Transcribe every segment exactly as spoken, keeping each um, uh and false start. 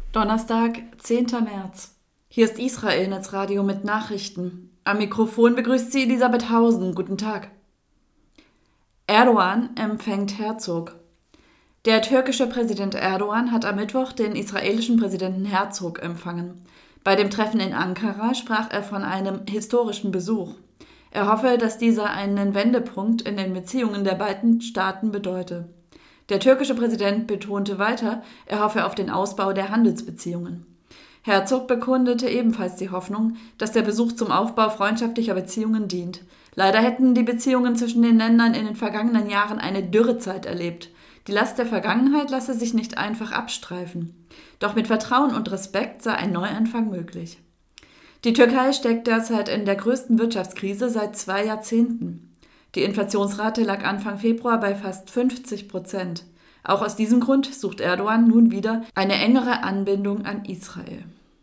Donnerstag, zehnter März. Hier ist Israel Netzradio mit Nachrichten. Am Mikrofon begrüßt sie Elisabeth Hausen. Guten Tag. Erdogan empfängt Herzog. Der türkische Präsident Erdogan hat am Mittwoch den israelischen Präsidenten Herzog empfangen. Bei dem Treffen in Ankara sprach er von einem historischen Besuch. Er hoffe, dass dieser einen Wendepunkt in den Beziehungen der beiden Staaten bedeute. Der türkische Präsident betonte weiter, er hoffe auf den Ausbau der Handelsbeziehungen. Herzog bekundete ebenfalls die Hoffnung, dass der Besuch zum Aufbau freundschaftlicher Beziehungen dient. Leider hätten die Beziehungen zwischen den Ländern in den vergangenen Jahren eine Dürrezeit erlebt. Die Last der Vergangenheit lasse sich nicht einfach abstreifen. Doch mit Vertrauen und Respekt sei ein Neuanfang möglich. Die Türkei steckt derzeit in der größten Wirtschaftskrise seit zwei Jahrzehnten. Die Inflationsrate lag Anfang Februar bei fast fünfzig Prozent. Auch aus diesem Grund sucht Erdogan nun wieder eine engere Anbindung an Israel.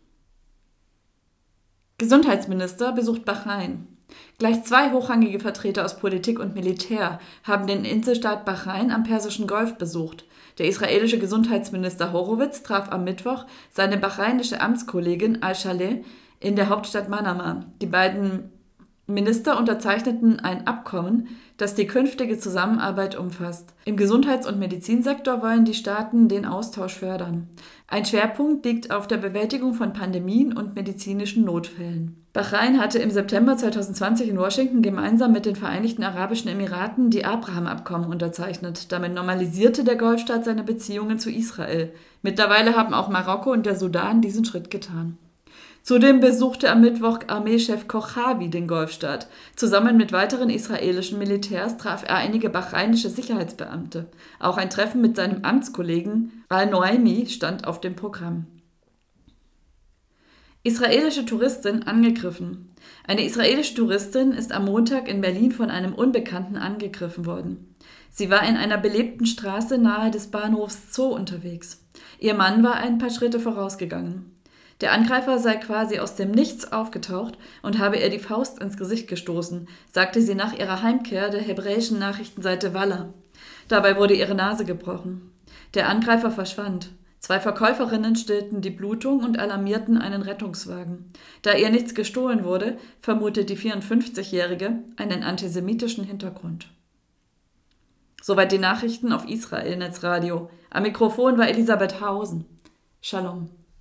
Gesundheitsminister besucht Bahrain. Gleich zwei hochrangige Vertreter aus Politik und Militär haben den Inselstaat Bahrain am Persischen Golf besucht. Der israelische Gesundheitsminister Horowitz traf am Mittwoch seine bahrainische Amtskollegin Al-Shaleh in der Hauptstadt Manama. Die beiden Minister unterzeichneten ein Abkommen, das die künftige Zusammenarbeit umfasst. Im Gesundheits- und Medizinsektor wollen die Staaten den Austausch fördern. Ein Schwerpunkt liegt auf der Bewältigung von Pandemien und medizinischen Notfällen. Bahrain hatte im September zweitausendzwanzig in Washington gemeinsam mit den Vereinigten Arabischen Emiraten die Abraham-Abkommen unterzeichnet. Damit normalisierte der Golfstaat seine Beziehungen zu Israel. Mittlerweile haben auch Marokko und der Sudan diesen Schritt getan. Zudem besuchte am Mittwoch Armeechef Kochavi den Golfstaat. Zusammen mit weiteren israelischen Militärs traf er einige bahrainische Sicherheitsbeamte. Auch ein Treffen mit seinem Amtskollegen Al-Noaimi stand auf dem Programm. Israelische Touristin angegriffen. Eine israelische Touristin ist am Montag in Berlin von einem Unbekannten angegriffen worden. Sie war in einer belebten Straße nahe des Bahnhofs Zoo unterwegs. Ihr Mann war ein paar Schritte vorausgegangen. Der Angreifer sei quasi aus dem Nichts aufgetaucht und habe ihr die Faust ins Gesicht gestoßen, sagte sie nach ihrer Heimkehr der hebräischen Nachrichtenseite Walla. Dabei wurde ihre Nase gebrochen. Der Angreifer verschwand. Zwei Verkäuferinnen stillten die Blutung und alarmierten einen Rettungswagen. Da ihr nichts gestohlen wurde, vermutet die vierundfünfzigjährige einen antisemitischen Hintergrund. Soweit die Nachrichten auf Israel Netzradio. Am Mikrofon war Elisabeth Hausen. Shalom.